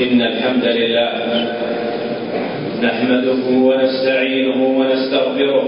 إن الحمد لله نحمده ونستعينه ونستغفره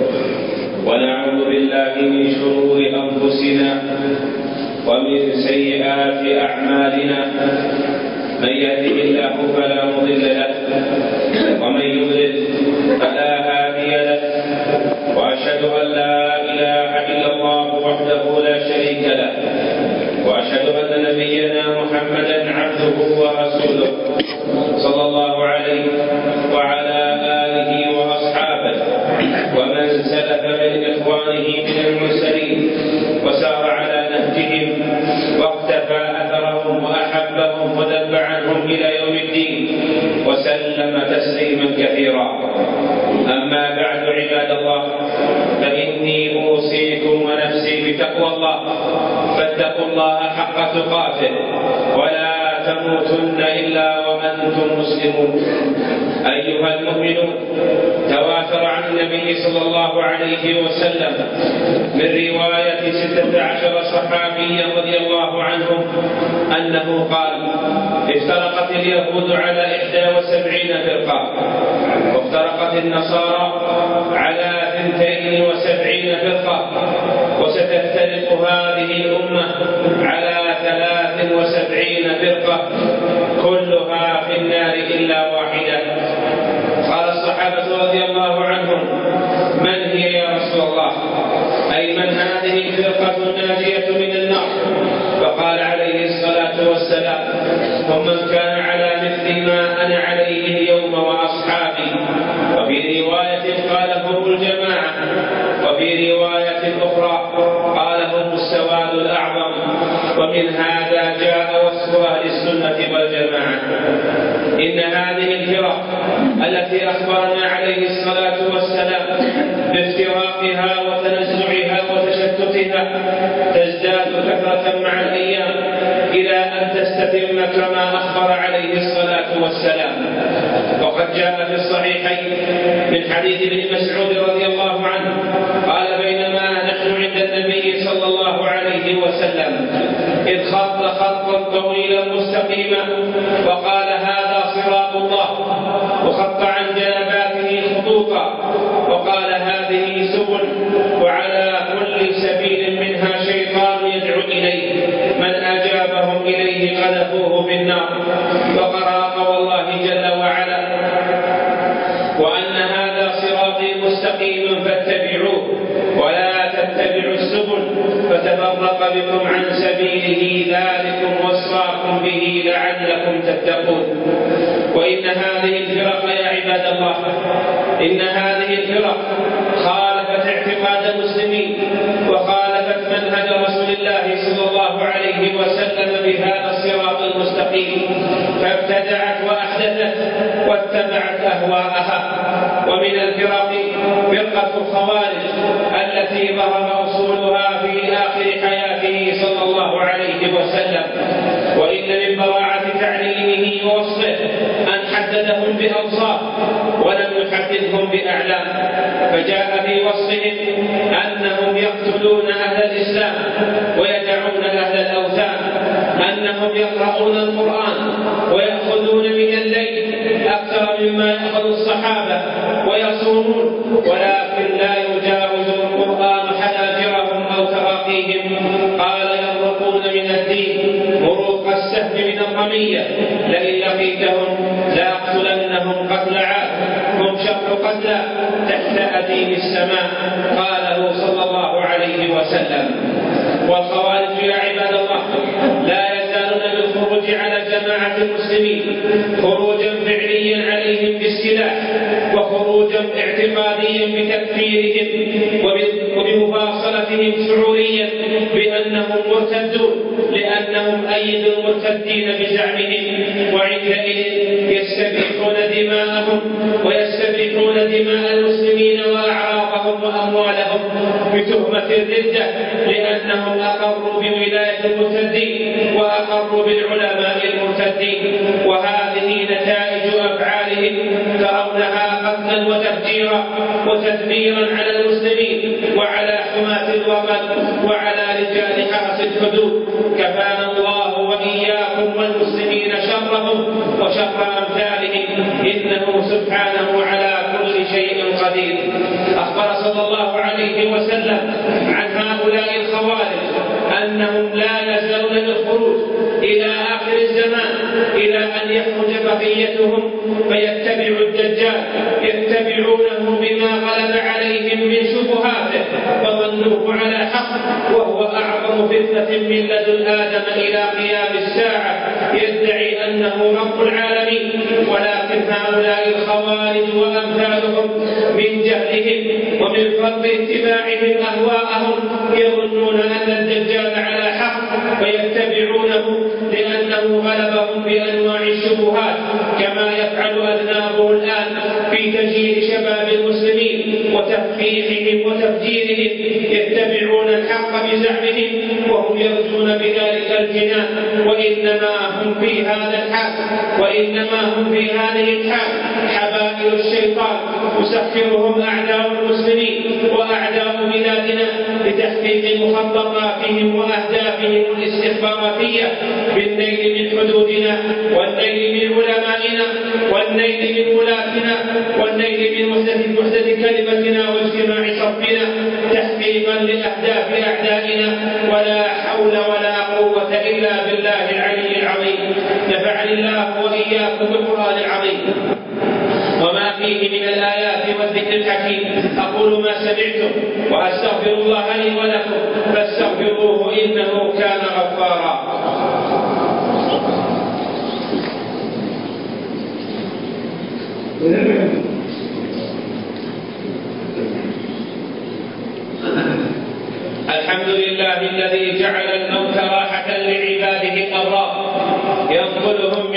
ونعوذ بالله من شرور أنفسنا ومن سيئات أعمالنا. من يهده الله فلا مضل له ومن يضلل فلا هادي له، وأشهد أن لا إله إلا الله وحده لا شريك له، وأشهد أن نبينا محمدا عبده ورسوله صلى الله عليه وعلى آله وأصحابه ومن سلف من إخوانه من المرسلين وسار على نهجهم واقتفى أثرهم وأحبهم ودب عنهم إلى يوم الدين وسلم تسليما كثيرا. أما بعد، عباد الله، فإني أوصيكم ونفسي بتقوى الله، فاتقوا الله حق تقاته ولا تموتن إلا وأنتم مسلمون. أيها المؤمنون، تواتر عن النبي صلى الله عليه وسلم من رواية 16 صحابيا رضي الله عنهم أنه قال: افترقت اليهود على 71 فرقة، وافترقت النصارى على 72 فرقة، وستفترق هذه الأمة على 73 فرقة كلها في النار إلا واحدة. قال الصحابة رضي الله عنهم: من هي يا رسول الله؟ أي من هذه الفرقة الناجية من النار؟ فقال عليه الصلاة والسلام: هم من كان على مثل ما أنا عليه اليوم وأصحابي. وفي رواية قال: هم الجماعة. وفي رواية أخرى قال: هم السواد الأعظم. ومن هذا جاء وصف أهل السنة والجماعة. إن هذه الفرق التي أخبرنا عليه الصلاة والسلام بافتراقها وتنزعها وتشتتها تزداد كثرة مع الأيام إلى أن تستتم كما أخبر عليه الصلاة والسلام. وقد جاء في الصحيحين من حديث ابن مسعود رضي الله عنه قال: بينما نحن عند النبي صلى الله عليه وسلم إذ خط خطا طويلا مستقيما وقال: هذا صراط الله، وخط عن جنباته خطوطا وقال: هذه سبل، وعلى كل سبيل منها شيطان يدعو إليه، من أجابهم إليه قذفوه في النار. وقرأ قول الله جل وعلا: وأن هذا صراطي مستقيما فاتبعوه ولا تتبعوا السبل فتفرق بكم عن سبيله، ذلكم وصاكم به لعلكم تتقون. وإن هذه الفرق يا عباد الله، إن هذه الفرق خالفت اعتقاد المسلمين وخالفت منهج رسول الله صلى الله عليه وسلم بهذا الصراط المستقيم، فابتدعت وأحدثت واتبعت أهواءها. ومن الفرق فرقة الخوارج التي ظهر أصولها في آخر حياته صلى الله عليه وسلم. وإن من براعة تعليمه ووصفه أن حددهم بأوصاف ولم يحددهم بأعلام، فجاء في وصفهم أنهم يقتلون أهل الإسلام ويدعون أهل الأوثان، أنهم يقرؤون القرآن ويأخذون من الليل أكثر مما يأخذ الصحابة، ويصومون ولكن لا يجاوز القرآن حناجرهم أو تراقيهم. قال: يمرقون من الدين مروق السهم من الرمية، لئن لقيتهم لأقتلنهم قتل عاد، هم شر قتلى تحت أديم السماء، قاله صلى الله عليه وسلم. والخوارج يا عباد الله لا يزالون بالخروج على جماعة المسلمين خروجا فعليا عليهم بالسلاح، وخروجا اعتقاديا بتكفيرهم وبمفاصلتهم شعوريا بأنهم مرتدون، لأنهم أيدوا المرتدين بزعمهم، وعندئذ يستبيحون دماءهم ويستبيحون دماء المسلمين وأعراضهم وأموالهم بتهمة الردة، لأنهم أقروا بولاية المرتدين وأقروا بالعلماء المرتدين. وهذه نتائج أفعالهم ترونها قتلا وتدميرا على المسلمين وعلى حماة الوطن وعلى رجال حرس الحدود. كفانا الله وإياكم والمسلمين شرهم وشر أمثالهم، إنه سبحانه على كل شيء قدير. أخبر صلى الله عليه وسلم عن هؤلاء الخوارج أنهم لا يزالون بالخروج إلى آخر الزمان، إلى أن يخرج بقيتهم فيتبعوا الدجال، يتبعونه بما غلب عليهم من شبهاته فظنوه على حق، وهو أعظم فتنة من لدن آدم إلى قيام الساعة، يدعي أنه رب العالمين. ولكن هؤلاء الخوارج وأمثالهم من جهلهم ومن فرط اتباعهم أهواءهم يظنون أن الدجال على حق ويتبعونه لأنه غلبهم بأنواع الشبهات، كما يفعل أذنابه الآن في تجيير شباب المسلمين وتفقيههم وتفجيرهم. يتبعون الحق بزعمهم وهم يرجون بذلك الجنان، وإنما هم في هذه الحال حبائل الشيطان يسخرهم أعداء المسلمين وأعداء بلادنا لتحقيق مخططاتهم وأهدافهم الاستخباراتية بالنيل من حدودنا والنيل من علمائنا والنيل من ولاتنا والنيل من وحدة كلمتنا واجتماع صفنا تحقيقا لأهداف أعدائنا. ولا حول ولا قوة إلا بالله العلي العظيم. نفعني الله وإياكم بالقرآن العظيم وما فيه من الآيات والذكر الحكيم. أقول ما سمعتم وأستغفر الله لي ولكم فاستغفروه إنه كان غفارا. الحمد لله الذي جعل الموت راحة لعباده الأبرار، ينقلهم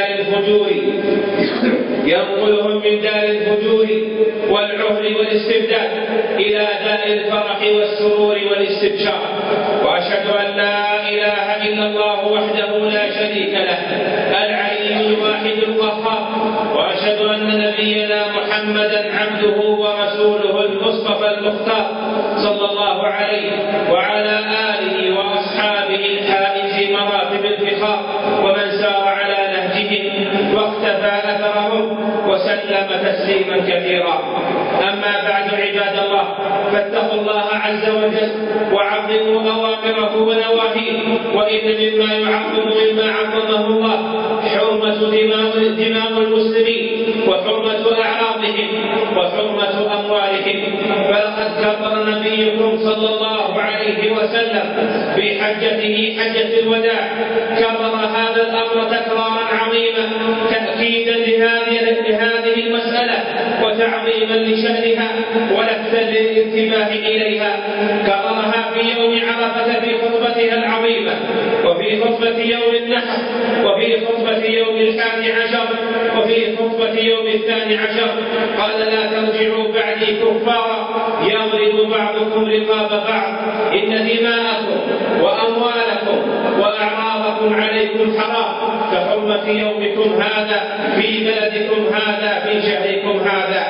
من دار الفجور والعهر والاستبداد إلى دار الفرح والسرور والاستبشار. وأشهد أن لا إله إلا الله وحده لا شريك له العلي الواحد القهار، وأشهد أن نبينا محمدا عبده ورسوله المصطفى المختار صلى الله عليه وعلى آله وأصحابه الحائز مراتب الفخار، ومن سار على نهجهم واقتفى أثرهم وسلم تسليما كثيرا. أما بعد عباد الله، فاتقوا الله عز وجل وعظموا أوامره ونواهيه، وإن مما عظمه الله حرمة دماء المسلمين وحرمة أعراضهم وحرمة أموالهم. فلقد كبر نبيكم صلى الله عليه وسلم في حجته حجة الوداع كرر هذا الأمر تكرارا عظيما تأكيدا لهذه المسألة وتعظيما لشأنها ولفتا للانتباه إليها. كررها في يوم عرفة في خطبتها العظيمة، وفي خطبة يوم النحر، وفي خطبة يوم 11، وفي خطبة يوم 12. قال: لا ترجعوا بعدي كفارا يضرب بعضكم رقاب بعض، إن دماءكم وأموالكم وأعراضكم عليكم حرام كحرمة يومكم هذا في بلدكم هذا في شهركم هذا.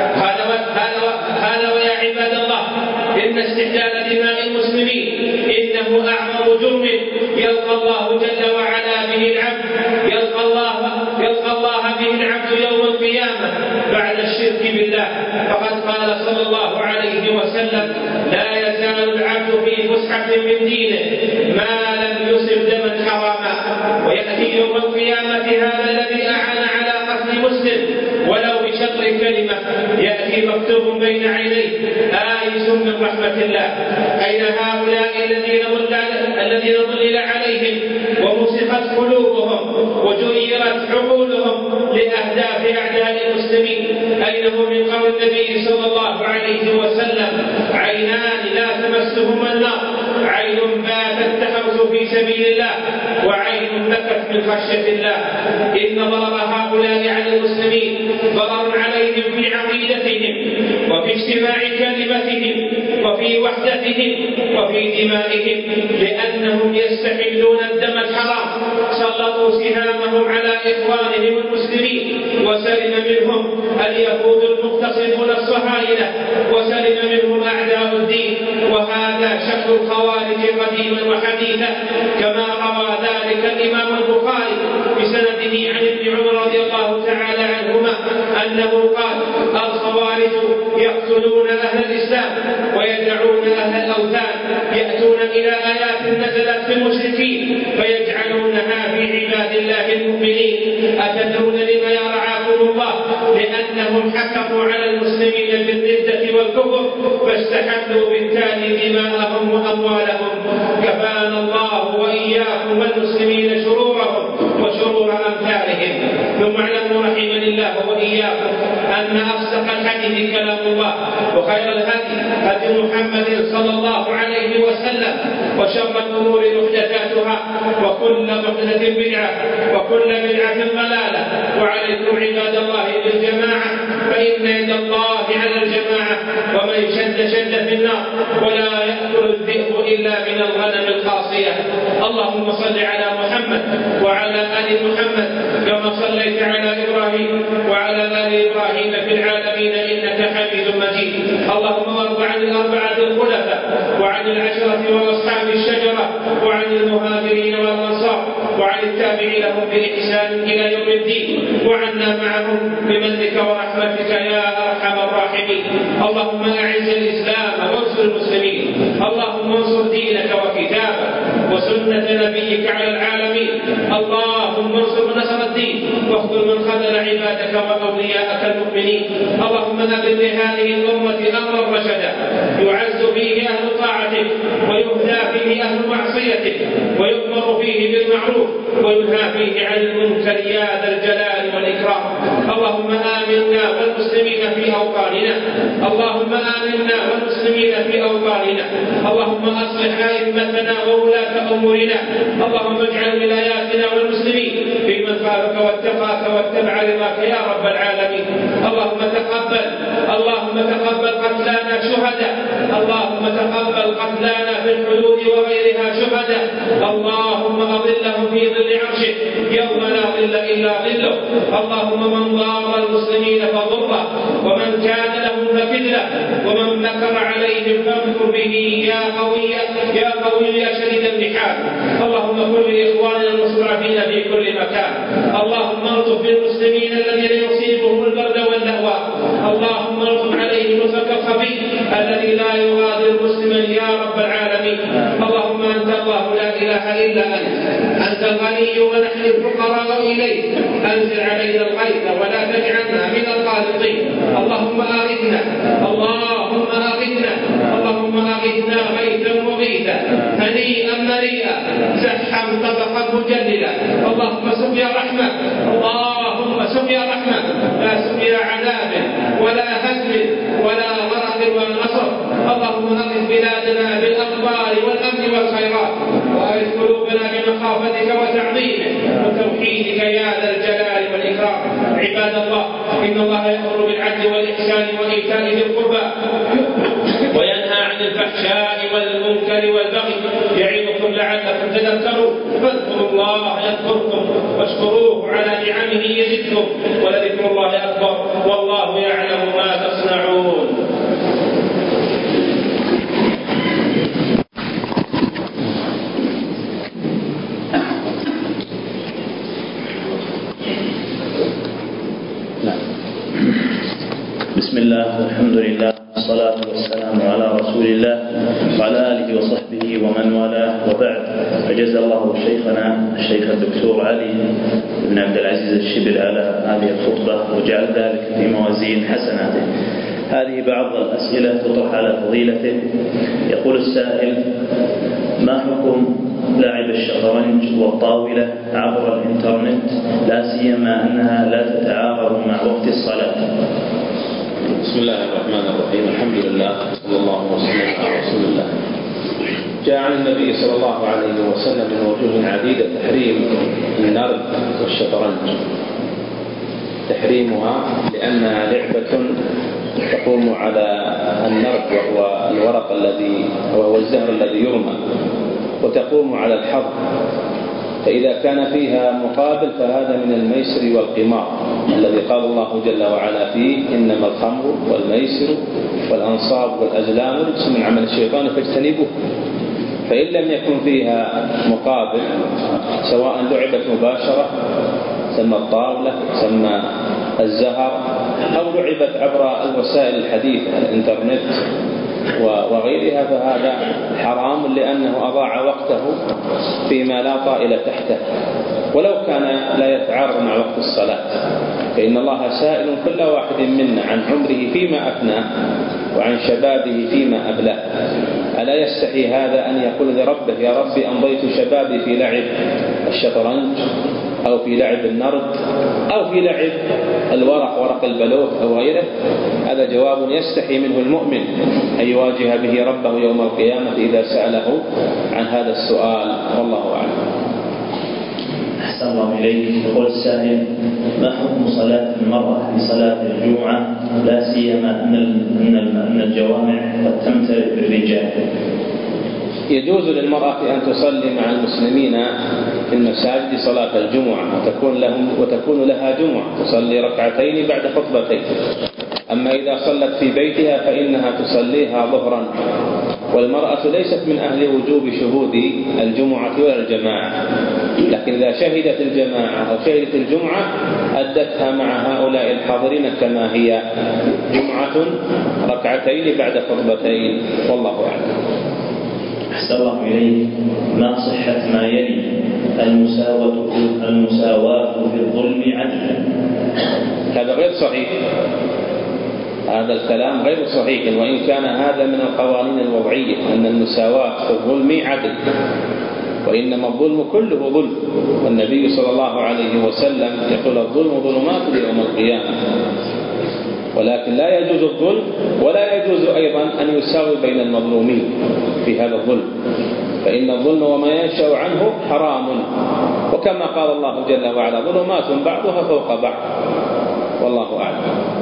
هذا ويا عباد الله، إن استحلال دماء المسلمين إنه أعظم جرم يلقى الله جل وعلا به العبد، يلقى الله به العبد يوم القيامة بعد الشرك بالله. فقد قال صلى الله عليه وسلم: لا يزال العبد في فسحة من دينه ما لم يصب دما حراما. ويأتي يوم القيامة هذا الذي أعان على قتل مسلم ولو بشطر كلمة، يأتي مكتوب بين عينيه: آيس من رحمة الله. أين هؤلاء الذين ضلل عليهم ومسخت قلوبهم وجيرت عقولهم لأهداف أعداء المسلمين؟ أين هم من قول النبي صلى الله عليه وسلم: عينان لا تمسهما النار، عين باتت تحرس في سبيل الله وعين بكت من خشية الله. إن ضرر هؤلاء على المسلمين ضرر عليهم في عقيدتهم وفي اجتماع كلمتهم وفي وحدتهم وفي دمائهم، لأنهم يستحلون الدم الحرام سلطوا سهامهم على إخوانهم المسلمين، وسلم منهم اليهود المغتصبون الصهاينة، وسلم منهم أعداء الدين. وهذا شأن الخوارج قديما وحديثا، كما روى ذلك الإمام البخاري بسنده عن ابن عمر رضي الله تعالى عنهما أنه قال: الخوارج يقتلون أهل الإسلام ويدعون أهل الأوثان، يأتون إلى آيات نزلت في المشركين فيجعلونها في عباد الله المؤمنين. أتدرون لما يرعاكم الله؟ لأنهم حكموا على المسلمين بالردة والكفر، فاستحلوا بالتالي دماءهم وأموالهم. كفانا الله وإياكم والمسلمين شرورهم وشرور أمثالهم. ثم اعلموا رحمني الله وإياكم أن أصدق الحديث كلام الله، وخير الهدي هدي محمد صلى الله عليه وسلم، وشر الأمور محدثاتها، وكل محدثة بدعة، وكل بدعة ضلالة. وعليكم عباد الله بالجماعة، فإن يد الله على الجماعة، ومن شد في النار، ولا يأكل الذئب إلا من الغنم القاصية. اللهم صل على محمد وعلى آل محمد كما صليت على إبراهيم وعلى آل إبراهيم في العالمين إنك حميد مجيد. اللهم وارض عن الأربعة الخلفاء وعن العشرة وأصحاب الشجرة وعن المهاجرين والأنصار وعن التابعين لهم بإحسان إلى يوم الدين، وعنا معهم بمنك ورحمتك يا أرحم الراحمين. اللهم أعز الإسلام وانصر المسلمين، اللهم انصر دينك وكتابك وسنة نبيك على العالمين. اللهم انصر من نصر الدين، واخذل من خذل عبادك وأولياءك المؤمنين. اللهم أبر لهذه الأمة أمرا رشدا يعز فيه أهل طاعتك، ويهدى فيه أهل معصيتك، ويؤمر فيه بالمعروف وينهى فيه عن المنكر يا ذا الجلال والإكرام. اللهم آمنا والمسلمين في أوطاننا، اللهم آمنا والمسلمين في أوطاننا. اللهم أصلح أئمتنا وولاة أمورنا، اللهم اجعل ولاياتنا والمسلمين في من خافك واتقاك واتبع رضاك يا رب العالمين. اللهم تقبل قتلانا شهداء، اللهم تقبل قتلانا في الحدود وغيرها شهداء. اللهم أظلهم في ظل عرشك يوم لا ظل إلا ظله. اللهم من ضار المسلمين فضره، ومن كان لهم فكذله، ومن مكر عليهم فامكر به يا قوي يا شديد المحال. اللهم كن لإخواننا المستضعفين في كل مكان. اللهم الطف بالمسلمين الذين يصيبهم البرد واللهوى. اللهم الطف عليهم نصرك الخفي الذي لا يغادر مسلما يا رب العالمين. اللهم أنت الله لا إله إلا أنت الغني ونحن الفقراء إليك. أنزل علينا الغيث ولا تجعلنا من القانطين. اللهم أغثنا غيثا مغيثا هنيئا مريئا زحا طبقا مجللا. اللهم سقيا رحمة، لا سقيا عذاب ولا هدم ولا غرق ولا نصر. اللهم أغث بلادنا بالأمطار والأمن والخيرات، وأغث قلوبنا بمخافتك وتعظيمك وتوحيدك يا ذا الجلال والإكرام. عباد الله، إن الله يأمر بالعدل والإحسان وإيتاء ذي القربى وينهى عن الفحشاء والمنكر والبغي، يعظكم لعلكم تذكرون. فاذكروا الله يذكركم واشكروه على نعمه يزدكم، ولذكر الله أكبر والله يعلم ما تصنعون. بسم الله والحمد لله والصلاة والسلام على رسول الله وعلى آله وصحبه ومن والاه، وبعد. فجزا الله شيخنا الشيخ الدكتور علي بن عبد العزيز الشبل على هذه الخطبة وجعل ذلك في موازين حسناته. هذه بعض الأسئلة تطرح على فضيلته. يقول السائل: ما حكم لعب الشطرنج والطاولة عبر الإنترنت، لا سيما أنها لا تتعارض مع وقت الصلاة؟ بسم الله الرحمن الرحيم. الحمد لله صلى الله وسلم على رسول الله. جاء عن النبي صلى الله عليه وسلم من وجوه عديدة تحريم النرد والشطرنج. تحريمها لأنها لعبة تقوم على النرد، وهو الورق وهو الزهر الذي يرمى، وتقوم على الحظ فإذا كان فيها مقابل فهذا من الميسر والقمار الذي قال الله جل وعلا فيه إنما الخمر والميسر والأنصاب والأزلام رجس من عمل الشيطان فاجتنبوه. فإن لم يكن فيها مقابل سواء لعبت مباشرة سمى الطاولة سمى الزهر أو لعبت عبر الوسائل الحديثة الإنترنت وغيرها فهذا حرام لأنه أضاع وقته فيما لا طائل تحته ولو كان لا يتعارض مع وقت الصلاة. فإن الله سائل كل واحد منا عن عمره فيما أفناه وعن شبابه فيما أبلاه. ألا يستحي هذا أن يقول لربه يا ربي أمضيت شبابي في لعب الشطرنج أو في لعب النرد أو في لعب ورق البلوت أو غيره؟ هذا جواب يستحي منه المؤمن أن يواجه به ربه يوم القيامة إذا سأله عن هذا السؤال. والله أعلم. أحسن الله إليك. يقول السائل ما حكم صلاة المرأة لصلاة الجمعة لا سيما أن الجوامع قد تمتلئ بالرجال؟ يجوز للمرأة أن تصلي مع المسلمين في المساجد صلاة الجمعة وتكون لها جمعة تصلي ركعتين بعد خطبتين. أما إذا صلت في بيتها فإنها تصليها ظهرا. والمرأة ليست من أهل وجوب شهود الجمعة ولا الجماعة، لكن إذا شهدت الجماعة أو شهدت الجمعة أدتها مع هؤلاء الحاضرين كما هي جمعة ركعتين بعد خطبتين. والله أعلم. أحسن الله إليك. ما صحة ما يلي المساواة في الظلم عدلا؟ هذا غير صحيح. هذا الكلام غير صحيح، وإن كان هذا من القوانين الوضعية أن المساواة في الظلم عدل، وإنما الظلم كله ظلم. والنبي صلى الله عليه وسلم يقول الظلم ظلمات يوم القيامة. ولكن لا يجوز الظلم ولا يجوز أيضا أن يساوي بين المظلومين في هذا الظلم، فإن الظلم وما ينشأ عنه حرام. وكما قال الله جل وعلا ظلمات بعضها فوق بعض. والله أعلم.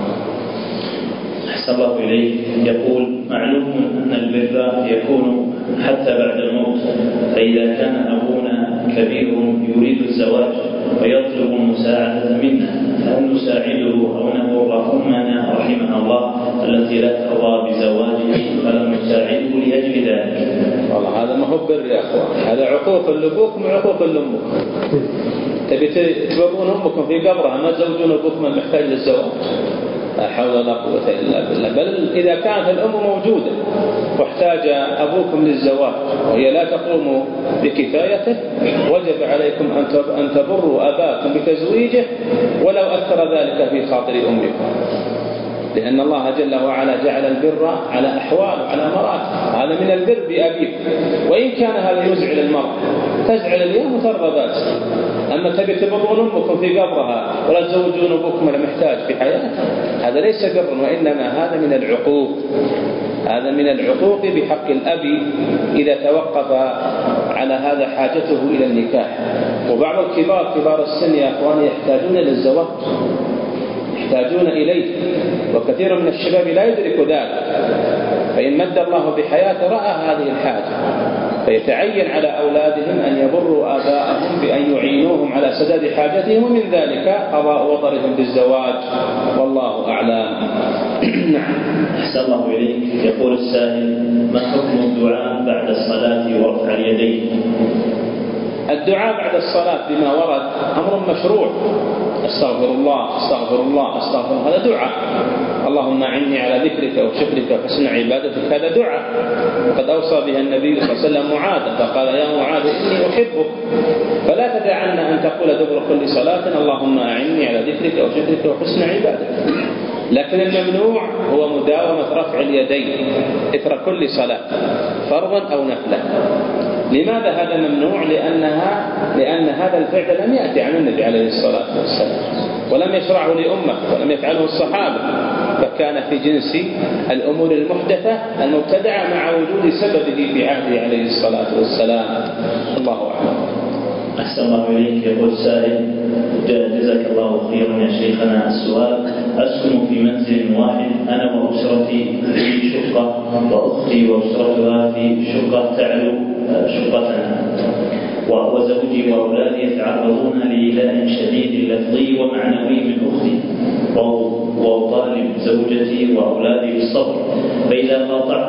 أحسن الله إليك. يقول معلوم أن البر يكون حتى بعد الموت، فإذا كان أبونا كبير يريد الزواج ويطلب المساعدة منا فهل نساعده أو نبر أمنا رحمها الله التي لا ترضى بزواجه فلم نساعده لأجل ذلك؟ والله هذا ما هو بر يا أخوان، هذا عقوق لأبوكم وعقوق لأمكم. تبي تبرون أمكم في قبرها ما تزوجون أبوكم المحتاج للزواج؟ لا حول ولا قوة إلا بالله. بل إذا كانت الأم موجودة واحتاج أبوكم للزواج وهي لا تقوم بكفايته وجب عليكم أن تبروا أباكم بتزويجه ولو أثر ذلك في خاطر أمكم، لأن الله جل وعلا جعل البر على أحوال وعلى مراتب. هذا من البر بأبيك، وإن كان هذا يزعل المرأة تزعل اليوم وترضى باس. أما تبي تبرون أمكم في قبرها ولا تزوجون أبوكم المحتاج في حياته، هذا ليس برا، وإنما هذا من العقوق. هذا من العقوق بحق الأب إذا توقف على هذا حاجته إلى النكاح. وبعض كبار السن يا أخواني يحتاجون للزواج، يحتاجون إليه، وكثير من الشباب لا يدرك ذلك، فإن مد الله بحياته رأى هذه الحاجة، فيتعين على أولادهم أن يبروا آباءهم بأن يعينوهم على سداد حاجتهم، ومن ذلك قضاء وطرهم بالزواج. والله أعلم. أحسن الله إليك. يقول السائل ما حكم الدعاء بعد الصلاة ورفع اليدين؟ الدعاء بعد الصلاة بما ورد أمر مشروع. استغفر الله استغفر الله استغفر الله، هذا دعاء. اللهم أعني على ذكرك وشكرك وحسن عبادتك، هذا دعاء. وقد أوصى بها النبي صلى الله عليه وسلم معاذ فقال يا معاذ إني أحبك فلا تدعن أن تقول دبر كل صلاة اللهم أعني على ذكرك وشكرك وحسن عبادتك. لكن الممنوع هو مداومة رفع اليدين إثر كل صلاة فرضا أو نفلا. لماذا هذا ممنوع؟ لأن هذا الفعل لم يأتي عن النبي عليه الصلاة والسلام، ولم يشرعه لأمة، ولم يفعله الصحابة، فكان في جنس الأمور المحدثة المبتدعة مع وجود سببه في عهده عليه الصلاة والسلام. الله أعلم. أحسن الله إليك. يقول السائل جزاك الله خيرا يا شيخنا. السؤال: أسكن في منزل واحد أنا وأسرتي في شقة، وأختي وأسرتها في شقة تعلو شقتنا، وزوجي وأولادي يتعرضون لإيذاء شديد لفظي ومعنوي من أختي، وأطالب زوجتي وأولادي بالصبر، فإذا قطعت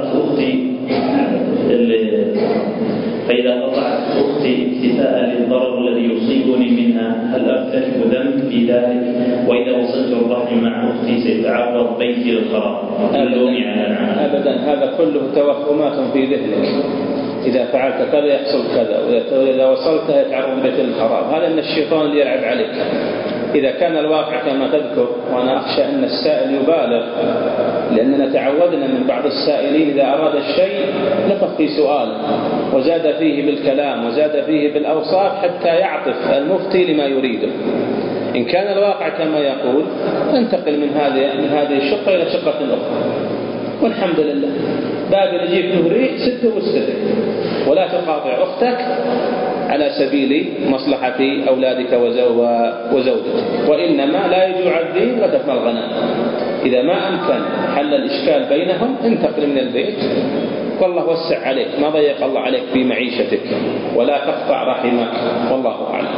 أختي اكتفاء للضرر الذي يصيبني منها هل أرتكب ذنب في ذلك؟ وإذا وصلت الرحم مع أختي سيتعرض بيتي للخراب. أبدا، هذا كله توهمات في ذهنك. إذا فعلت كذا يحصل كذا، وإذا وصلت يتعرض بيت للخراب. هذا من الشيطان اللي يلعب عليك. إذا كان الواقع كما تذكر، وأنا أخشى أن السائل يبالغ، لأننا تعودنا من بعض السائلين إذا أراد الشيء نفخ في سؤاله وزاد فيه بالكلام وزاد فيه بالأوصاف حتى يعطف المفتي لما يريده. إن كان الواقع كما يقول انتقل من هذه الشقة إلى شقة أخرى، والحمد لله. باب يجيك له ريح سده واستريح، ولا تقاطع أختك على سبيل مصلحة أولادك وزوجتك، وإنما لا يجوع الدين وتفنى الغنم. إذا ما أمكن حل الإشكال بينهم انتقل من البيت، والله وسع عليك، ما ضيق الله عليك في معيشتك، ولا تقطع رحمك، والله أعلم.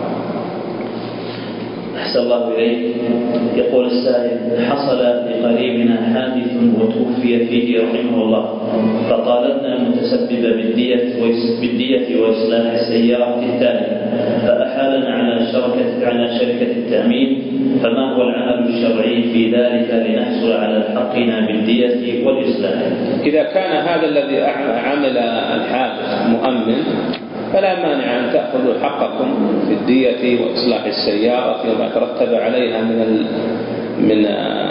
أحسن الله إليك. يقول السائل: حصل لقريبنا حادث وتوفي فيه رحمه الله، فطالبنا المتسبب بالدية وإصلاح السيارة التالية، فأحالنا على شركة التأمين، فما هو العمل الشرعي في ذلك لنحصل على حقنا بالدية والإصلاح؟ إذا كان هذا الذي عمل الحادث مؤمن فلا مانع أن تأخذوا حقكم في الدية وإصلاح السيارة وما ترتب عليها من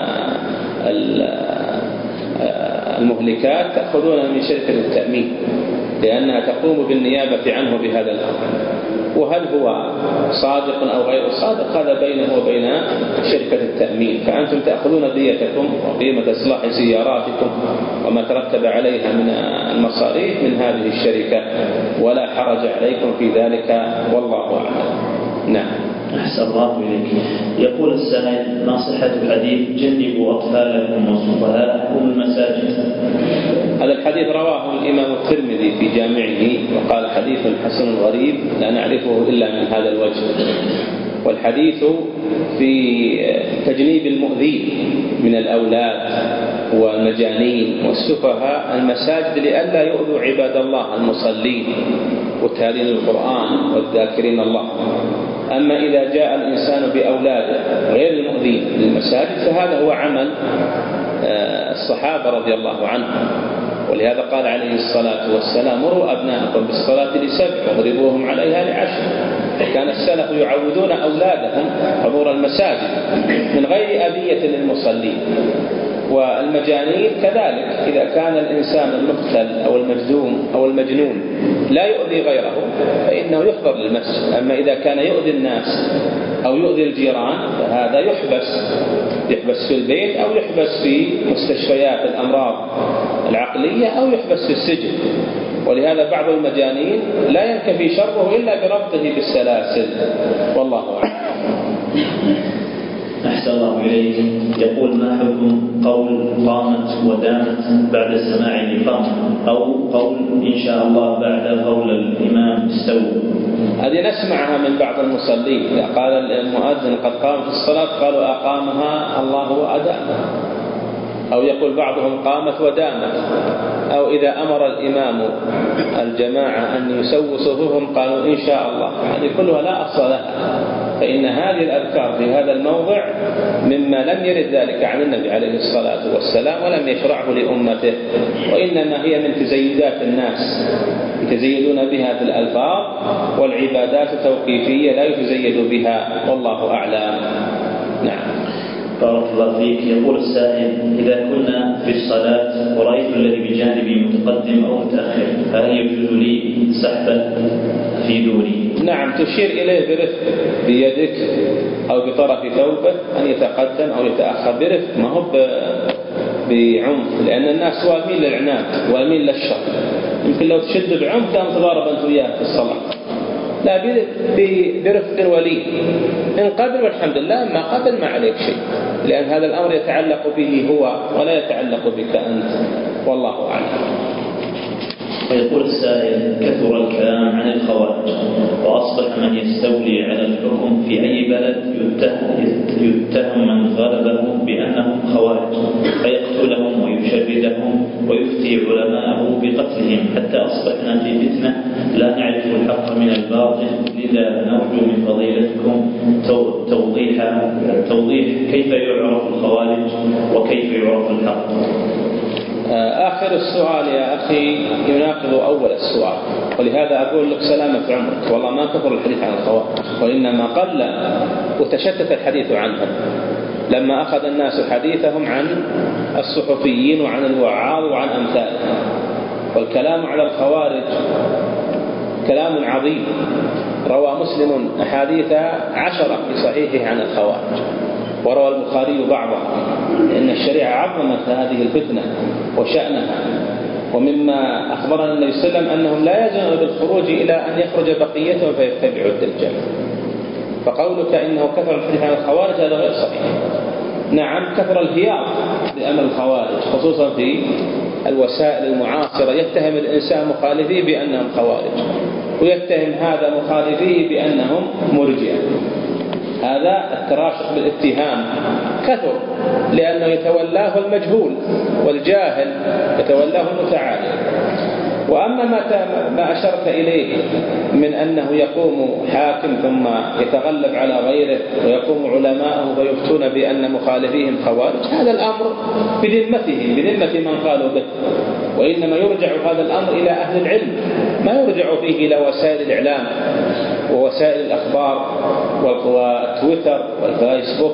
المهلكات، تأخذونها من شركة التأمين، لأنها تقوم بالنيابة عنه بهذا الأمر. وهل هو صادق أو غير صادق هذا بينه وبين شركة التأمين، فأنتم تأخذون ديتكم وقيمة إصلاح سياراتكم وما ترتب عليها من المصاريف من هذه الشركة، ولا حرج عليكم في ذلك، والله أعلم. نعم. أحسن الله إليك. يقول السائل: ما صحة حديث جنبوا أطفالكم وسفهاءكم المساجد؟ هذا الحديث رواه الإمام الترمذي في جامعه، وقال حديث حسن غريب لا نعرفه إلا من هذا الوجه. والحديث في تجنيب المؤذين من الأولاد والمجانين والسفهاء المساجد لئلا يؤذوا عباد الله المصلين وتالين القرآن والذاكرين الله. أما إذا جاء الإنسان بأولاده غير المؤذين للمساجد فهذا هو عمل الصحابة رضي الله عنهم، ولهذا قال عليه الصلاة والسلام: مروا أبناءكم بالصلاة ل7 واضربوهم عليها ل10. وكان السلف يعودون أولادهم حضور المساجد من غير أذية للمصلين. والمجانين كذلك، إذا كان الإنسان المقتل أو المجذوم أو المجنون لا يؤذي غيره فإنه يحضر للمسجد. أما إذا كان يؤذي الناس أو يؤذي الجيران فهذا يحبس في البيت، أو يحبس في مستشفيات الأمراض العقلية، أو يحبس في السجن. ولهذا بعض المجانين لا ينكفي شره إلا بربطه بالسلاسل، والله أعلم. أحسن الله إليك. يقول: ما حكم قول قامت ودامت بعد سماع الإقامة، أو قول إن شاء الله بعد قول الإمام استووا؟ هذه نسمعها من بعض المصلين، إذا قال المؤذن قد قامت الصلاة قالوا أقامها الله وأدامها، أو يقول بعضهم قامت ودامت، أو إذا أمر الإمام الجماعة أن يسووا صفوفهم قالوا إن شاء الله. هذه كلها لا أصل لها، فإن هذه الأذكار في هذا الموضع مما لم يرد ذلك عن النبي عليه الصلاة والسلام ولم يشرعه لأمته، وإنما هي من تزيدات الناس يتزيدون بها في الألفاظ، والعبادات توقيفية لا يتزيد بها، والله أعلم. نعم. بارك الله فيك. يقول السائل: إذا كنا في الصلاة ورأيت الذي بجانبي متقدم أو متأخر فهل يجوز لي سحبا في دوني؟ نعم، تشير إليه برفق بيدك أو بطرف ثوبك أن يتقدم أو يتأخر برفق، ما هو بعنف، لأن الناس وامين للعناد وامين للشر. يمكن لو تشد بعنف لا متضارب أنت وياه في الصلاة، لا برفق ولي. إن قبل والحمد لله، ما قبل ما عليك شيء، لأن هذا الأمر يتعلق به هو ولا يتعلق بك أنت، والله أعلم. ويقول السائل: كثر الكلام عن الخوارج وأصبح من يستولي على الحكم في أي بلد يتهم من غلبهم بأنهم خوارج فيقتلهم ويشردهم ويفتي علماءه بقتلهم حتى أصبحنا في فتنة لا نعرف الحق من الباطل. لذا نرجو من فضيلتكم توضيح كيف يعرف الخوارج وكيف يعرف الحق. آخر السؤال يا أخي يناقض أول السؤال، ولهذا أقول لك سلامة عمرك، والله ما كثر الحديث عن الخوارج، وإنما قل وتشتت الحديث عنهم لما أخذ الناس حديثهم عن الصحفيين وعن الوعاظ وعن أمثالهم. والكلام على الخوارج كلام عظيم. روى مسلم أحاديث 10 في صحيحه عن الخوارج، وروى البخاري بعضها، لأن الشريعة عظمت هذه الفتنة وشأنها. ومما أخبرنا النبي صلى الله عليه وسلم أنهم لا يزالون بالخروج إلى أن يخرج بقيتهم فيتبعوا الدجال. فقولك إنه كثر الحديث عن الخوارج هذا غير صحيح. نعم كثر الهياط بأمر الخوارج، خصوصا في الوسائل المعاصرة، يتهم الإنسان مخالفيه بأنهم خوارج، ويتهم هذا مخالفيه بأنهم مرجئة. هذا التراشق بالاتهام كثر، لأنه يتولاه المجهول، والجاهل يتولاه المتعالم. وأما ما أشرت إليه من أنه يقوم حاكم ثم يتغلب على غيره ويقوم علماءه ويفتون بأن مخالفيهم خوارج، هذا الأمر بذمتهم، بذمة من قالوا به، وإنما يرجع هذا الأمر إلى أهل العلم، ما يرجع فيه إلى وسائل الإعلام ووسائل الأخبار والتويتر والفيسبوك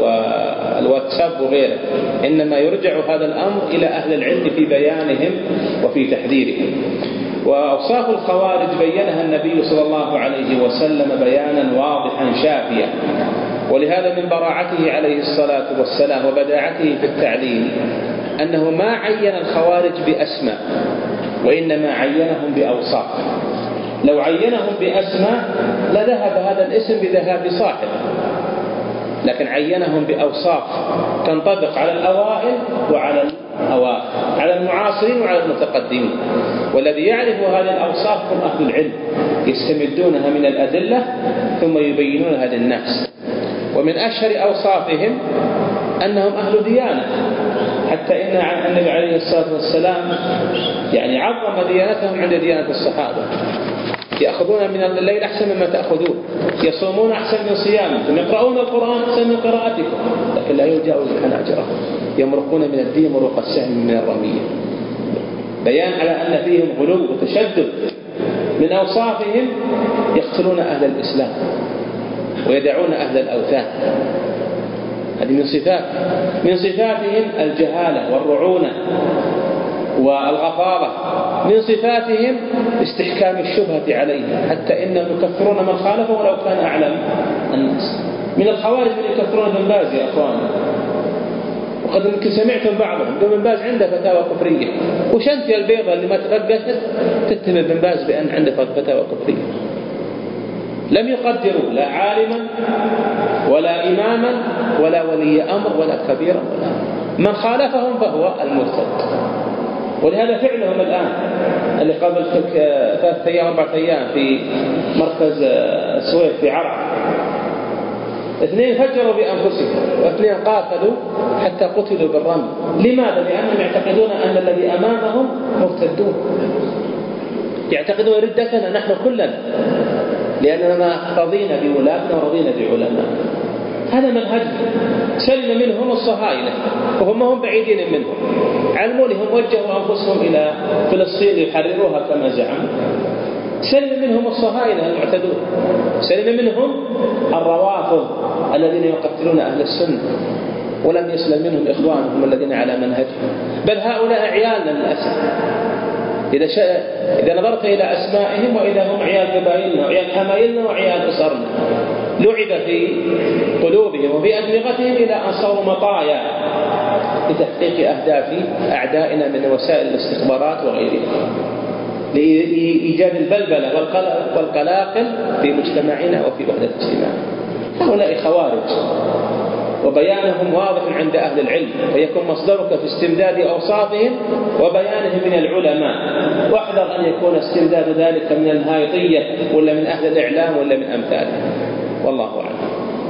والواتساب وغيره. إنما يرجع هذا الأمر إلى أهل العلم في بيانهم وفي تحذيرهم. وأوصاف الخوارج بينها النبي صلى الله عليه وسلم بيانا واضحا شافيا، ولهذا من براعته عليه الصلاة والسلام وبداعته في التعليم أنه ما عين الخوارج بأسماء، وإنما عينهم بأوصاف. لو عينهم بأسماء لذهب هذا الاسم بذهاب صاحبه، لكن عينهم بأوصاف تنطبق على الأوائل وعلى الأواخر، على المعاصرين وعلى المتقدمين. والذي يعرف هذه الأوصاف هم أهل العلم، يستمدونها من الأدلة ثم يبينونها للناس. ومن أشهر أوصافهم أنهم أهل ديانة، حتى إن النبي عليه الصلاة والسلام يعني عظم ديانتهم عند ديانة الصحابة. يأخذون من الليل أحسن مما تأخذون، يصومون أحسن من صيامكم، يقرؤون القرآن أحسن من قراءتكم، لكن لا يلجأون حناجرهم، يمرقون من الدين مروق السهم من الرمية. بيان على أن فيهم غلو وتشدد. من أوصافهم يقتلون أهل الإسلام ويدعون أهل الأوثان، هذه من صفاتهم الجهالة والرعونة والغفاظة. من صفاتهم استحكام الشبهة عليهم، حتى إنهم يكفرون من خالفه ولو كان أعلم الناس. من الخوارج من يكفرون بن باز يا أخوان، وقد يمكن سمعتم بعضهم بن باز عنده فتاوى كفرية، وشنت البيضة اللي ما تفقست تتهم بن باز بأن عنده فتاوى كفرية. لم يقدروا لا عالما ولا إماما ولا ولي أمر ولا كبيرا ولا من خالفهم فهو المرتد. ولهذا فعلهم الآن اللي قبل 3 أيام 4 أيام في مركز السويد في عرعر، 2 فجروا بأنفسهم و2 قاتلوا حتى قتلوا بالرمي. لماذا؟ لأنهم يعتقدون أن الذي أمامهم مرتدون، يعتقدون ردتنا نحن كلنا، لأننا رضينا بولاتنا ورضينا بعلماء. هذا منهجهم. سلم منهم الصهاينة وهم بعيدين منهم، علموا لهم وجهوا أنفسهم إلى فلسطين يحرروها كما زعموا. سلم منهم الصهاينة المعتدون، سلم منهم الروافض الذين يقتلون أهل السنة، ولم يسلم منهم إخوانهم الذين على منهجهم. بل هؤلاء عيالنا للأسف، إذا نظرت إلى أسمائهم وإذا هم عيال قبائلنا وعيال حمايلنا وعيال أسرنا، لعب في قلوبهم وفي أدمغتهم إلى أن صاروا مطايا لتحقيق أهداف أعدائنا من وسائل الاستخبارات وغيرها، لإيجاد البلبلة والقلاقل في مجتمعنا وفي وحدة اجتماعنا. هؤلاء خوارج، وبيانهم واضح عند أهل العلم، فيكون مصدرك في استمداد أوصافهم وبيانهم من العلماء، واحذر أن يكون استمداد ذلك من الهايطية ولا من أهل الإعلام ولا من أمثالهم، والله أعلم.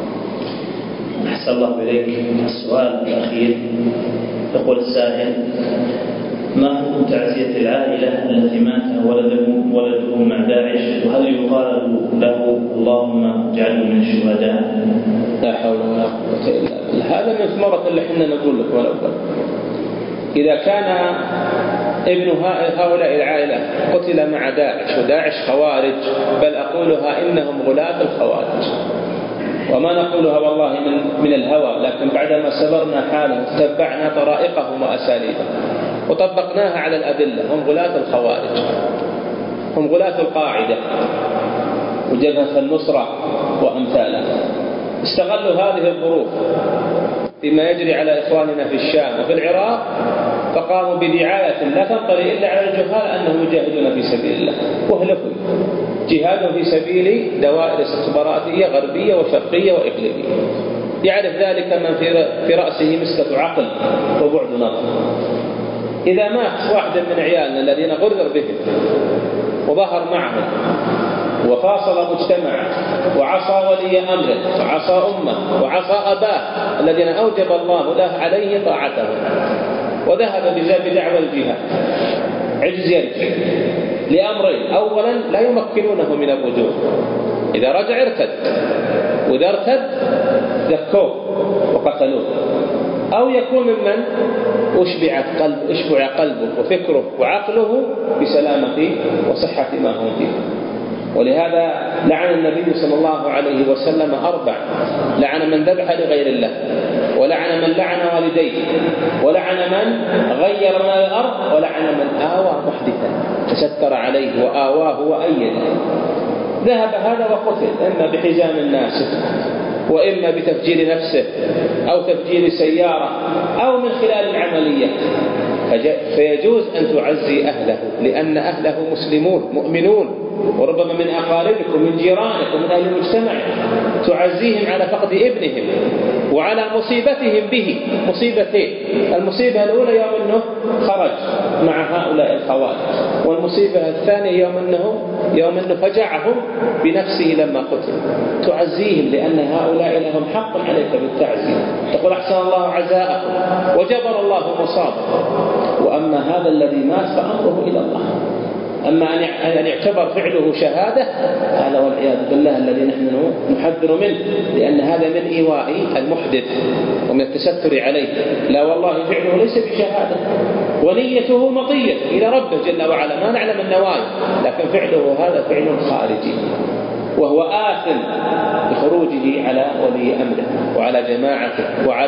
أحسن الله إليك. السؤال الأخير يقول السائل: ما حكم تعزية العائلة التي مات ولده مع داعش، وهل يقال له اللهم اجعله من الشهداء؟ لا حول ولا قوة إلا بالله. هذا من ثمرة اللي احنا نقول لكم الأول. إذا كان ابن هؤلاء العائلة قتل مع داعش، وداعش خوارج، بل أقولها إنهم غلاة الخوارج، وما نقولها والله من الهوى، لكن بعدما سبرنا حالهم تبعنا طرائقهم وأساليبهم وطبقناها على الأدلة. هم غلاة الخوارج، هم غلاة القاعدة وجبهة النصرة وأمثالها. استغلوا هذه الظروف فيما يجري على إخواننا في الشام وفي العراق، فقاموا بدعاية لا تنطلي إلا على الجهال أنهم يجاهدون في سبيل الله، وهلكوا. جهاد في سبيل دوائر استخباراتية غربية وشرقية وإقليمية، يعرف ذلك من في رأسه مسكة عقل وبعد نظر. إذا مات واحد من عيالنا الذين غرر بهم وظهر معهم وفاصل مجتمع وعصى ولي أمره وعصى أمه وعصى أباه الذين أوجب الله له عليه طاعتهم، وذهب بدعوى الجهاد، عجز يرجع لأمرين: أولا لا يمكنونه من الرجوع، إذا رجع ارتد، وإذا ارتد ذكوه وقتلوه، أو يكون ممن أشبع قلبه وفكره وعقله بسلامة وصحة ما هم فيه. ولهذا لعن النبي صلى الله عليه وسلم 4: لعن من ذبح لغير الله، ولعن من لعن والديه، ولعن من غير من الأرض، ولعن من آوى محدثا تستر عليه وآواه وأيده. ذهب هذا وقتل، إما بحزام الناس وإما بتفجير نفسه أو تفجير سيارة أو من خلال العملية. فيجوز أن تعزي أهله، لأن أهله مسلمون مؤمنون، وربما من أقاربك ومن جيرانك ومن أهل المجتمع، تعزيهم على فقد ابنهم وعلى مصيبتهم به مصيبتين: المصيبة الأولى يوم أنه خرج مع هؤلاء الخوارج، والمصيبة الثانية يوم أنه فجعهم بنفسه لما قتل. تعزيهم لأن هؤلاء لهم حق عليك بالتعزية، تقول أحسن الله عزاءكم وجبر الله مصابه. وأما هذا الذي مات فأمره إلى الله. أما أن يعتبر فعله شهادة، هذا والعياذ بالله الذي نحن نحذر منه، لأن هذا من إيواء المحدث ومن التستر عليه. لا والله فعله ليس بشهادة، ونيته مطية إلى ربه جل وعلا، ما نعلم النوايا، لكن فعله هذا فعل خارجي، وهو آثم بخروجه على ولي أمره وعلى جماعته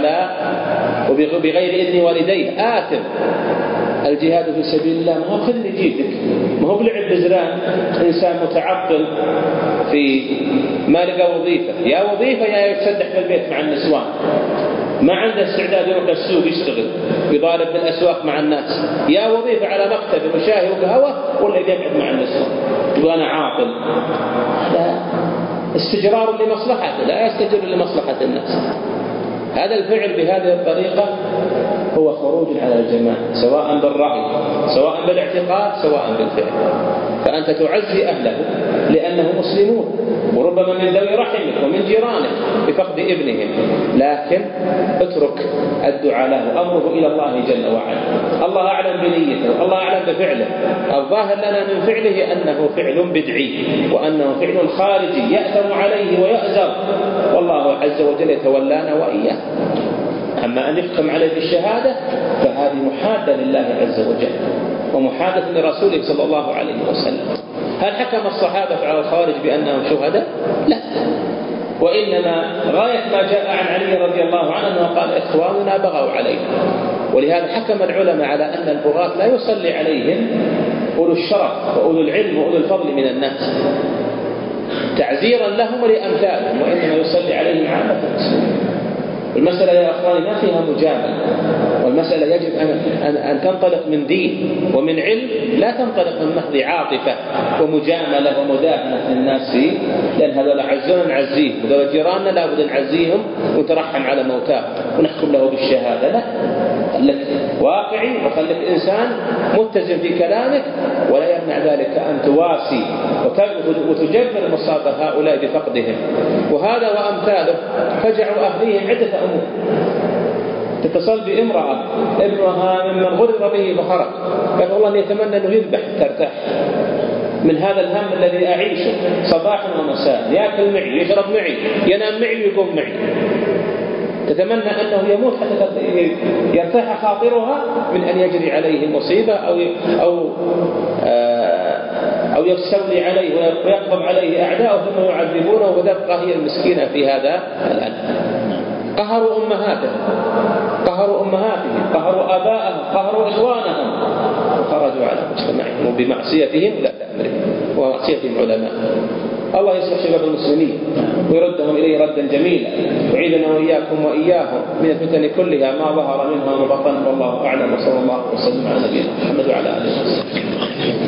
وبغير إذن والديه آثم. الجهاد في سبيل الله ما هو خذ جيدك، ما هو بلعب بزران. إنسان متعطل ما لقى وظيفة، يا وظيفة يا يتسدح في البيت مع النسوان، ما عنده استعداد يروح السوق يشتغل يضارب بالأسواق مع الناس، يا وظيفة على مكتب وشاهي وقهوة، ولا يقعد مع النسوان يقول أنا عاطل. هذا استجرار لمصلحته، لا يستجر لمصلحة الناس. هذا الفعل بهذه الطريقة هو خروج على الجماعة، سواء بالرأي سواء بالاعتقاد سواء بالفعل. فأنت تعزي أهله لأنهم مسلمون، وربما من ذوي رحمك ومن جيرانك بفقد ابنهم، لكن اترك الدعاء له، أمره إلى الله جل وعلا. الله أعلم بنيته، الله أعلم بفعله. الظاهر لنا من فعله أنه فعل بدعي وأنه فعل خارجي يأثم عليه ويأزر، والله عز وجل يتولانا وإياه. أما أن يحكم عليه بالشهادة فهذه محادة لله عز وجل ومحادة لرسوله صلى الله عليه وسلم. هل حكم الصحابة على الخارج بأنهم شهداء؟ لا، وإنما غاية ما جاء عن علي رضي الله عنه أنه قال إخواننا بغوا علينا. ولهذا حكم العلماء على أن البغاة لا يصلي عليهم أولو الشرف وأولو العلم وأولو الفضل من الناس تعزيرا لهم ولأمثالهم، وإنما يصلي عليهم عامة المسلمين. المسألة يا أخواني ما فيها مجاملة، والمسألة يجب أن تنطلق من دين ومن علم، لا تنطلق من محض عاطفة ومجاملة ومداهنة للناس فيه، لأن هذا عزونا نعزيه، وذول جيراننا لابد نعزيهم ونترحم على موتاه ونحكم له بالشهادة، لا، خلك واقعي وخلك إنسان متزن في كلامك، ولا يمنع ذلك أن تواسي وتجبر مصاب هؤلاء بفقدهم. وهذا وأمثاله فجعوا أهليهم عدة أمور. تتصل بامرأة ابنها ممن غرر به فخرج، قال والله يتمنى أنه يذبح ترتاح من هذا الهم الذي أعيشه صباحا ومساء، يأكل معي، يشرب معي، ينام معي ويقوم معي. تتمنى أنه يموت حتى يرتاح خاطرها من أن يجري عليه مصيبة أو يستولي عليه ويقبض عليه أعداؤه ثم يعذبونه، وتبقى هي المسكينة في هذا الألم. قهروا أمهاتهم، قهروا آباءهم، قهروا إخوانهم، وخرجوا على مجتمعهم وبمعصيتهم لا تأمرهم ومعصيتهم علماء. الله يصلح شباب المسلمين ويردهم إليه ردا جميلا، ويعيذنا وإياكم وإياهم من الفتن كلها ما ظهر منها وما بطن، والله أعلم، وصلى الله وسلم على نبينا محمد وعلى آله وصحبه.